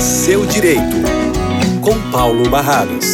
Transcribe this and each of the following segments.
Seu Direito, com Paulo Barradas.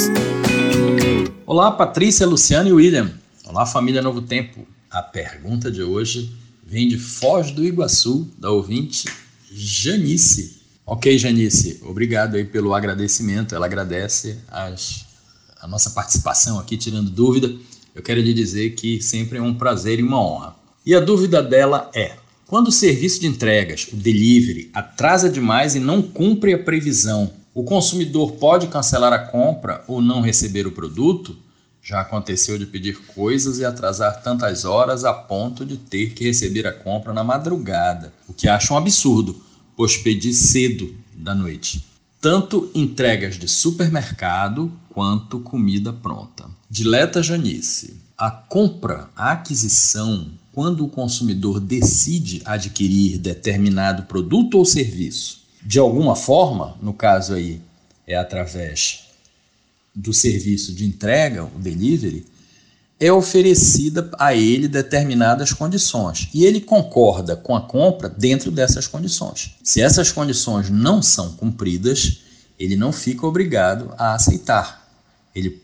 Olá, Patrícia, Luciano e William. Olá, família Novo Tempo. A pergunta de hoje vem de Foz do Iguaçu, da ouvinte Janice. Ok, Janice, obrigado aí pelo agradecimento. Ela agradece a nossa participação aqui, tirando dúvida. Eu quero lhe dizer que sempre é um prazer e uma honra. E a dúvida dela é: quando o serviço de entregas, o delivery, atrasa demais e não cumpre a previsão, o consumidor pode cancelar a compra ou não receber o produto? Já aconteceu de pedir coisas e atrasar tantas horas a ponto de ter que receber a compra na madrugada, o que acho um absurdo, pois pedi cedo da noite. Tanto entregas de supermercado quanto comida pronta. Dileta Janice, a compra, a aquisição, quando o consumidor decide adquirir determinado produto ou serviço, de alguma forma, no caso aí é através do serviço de entrega, o delivery, é oferecida a ele determinadas condições e ele concorda com a compra dentro dessas condições. Se essas condições não são cumpridas, ele não fica obrigado a aceitar. Ele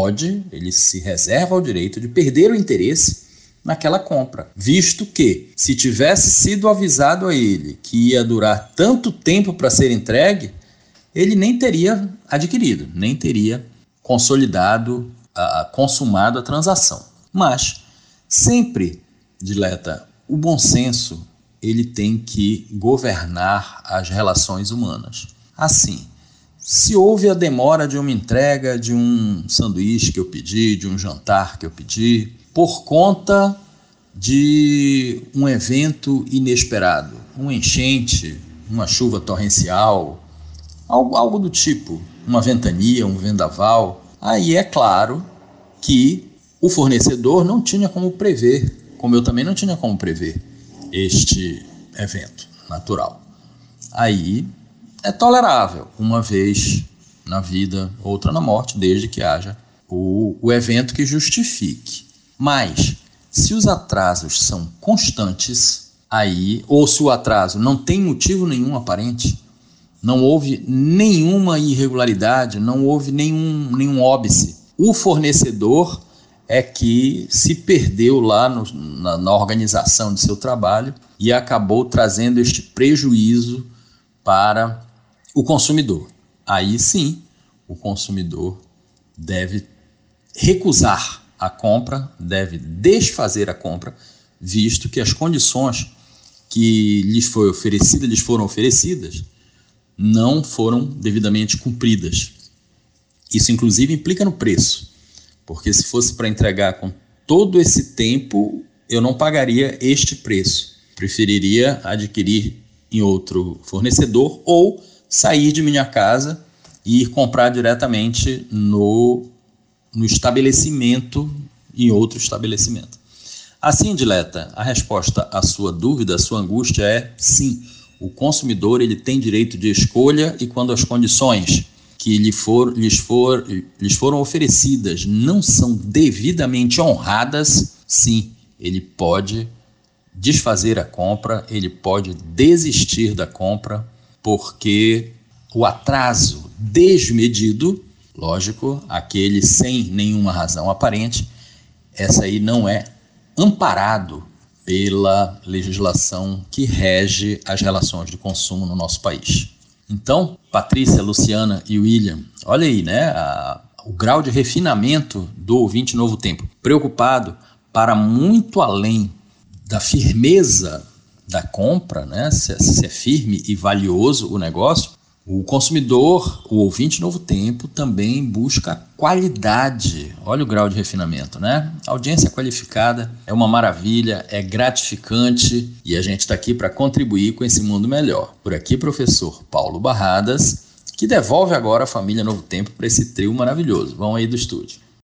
se reserva o direito de perder o interesse naquela compra, visto que, se tivesse sido avisado a ele que ia durar tanto tempo para ser entregue, ele nem teria adquirido, nem teria consolidado, consumado a transação. Mas, sempre, Dileta, o bom senso ele tem que governar as relações humanas. Assim, se houve a demora de uma entrega de um sanduíche que eu pedi, de um jantar que eu pedi, por conta de um evento inesperado, uma enchente, uma chuva torrencial, algo do tipo, uma ventania, um vendaval, aí é claro que o fornecedor não tinha como prever, como eu também não tinha como prever este evento natural. Aí é tolerável, uma vez na vida, outra na morte, desde que haja o evento que justifique. Mas, se os atrasos são constantes, aí, ou se o atraso não tem motivo nenhum aparente, não houve nenhuma irregularidade, não houve nenhum óbice, o fornecedor é que se perdeu lá na organização de seu trabalho e acabou trazendo este prejuízo para o consumidor. Aí sim, o consumidor deve recusar a compra, deve desfazer a compra, visto que as condições que lhes foram oferecidas não foram devidamente cumpridas. Isso, inclusive, implica no preço, porque se fosse para entregar com todo esse tempo, eu não pagaria este preço. Preferiria adquirir em outro fornecedor ou sair de minha casa e ir comprar diretamente no estabelecimento, em outro estabelecimento. Assim, Dileta, a resposta à sua dúvida, à sua angústia é sim. O consumidor ele tem direito de escolha e quando as condições que lhes foram oferecidas não são devidamente honradas, sim, ele pode desfazer a compra, ele pode desistir da compra, porque o atraso desmedido, lógico, aquele sem nenhuma razão aparente, essa aí não é amparado pela legislação que rege as relações de consumo no nosso país. Então, Patrícia, Luciana e William, olha aí, né, o grau de refinamento do ouvinte Novo Tempo, preocupado para muito além da firmeza da compra, né, se é firme e valioso o negócio. O consumidor, o ouvinte Novo Tempo, também busca qualidade. Olha o grau de refinamento, né? A audiência qualificada é uma maravilha, é gratificante e a gente está aqui para contribuir com esse mundo melhor. Por aqui, professor Paulo Barradas, que devolve agora a família Novo Tempo para esse trio maravilhoso. Vão aí do estúdio.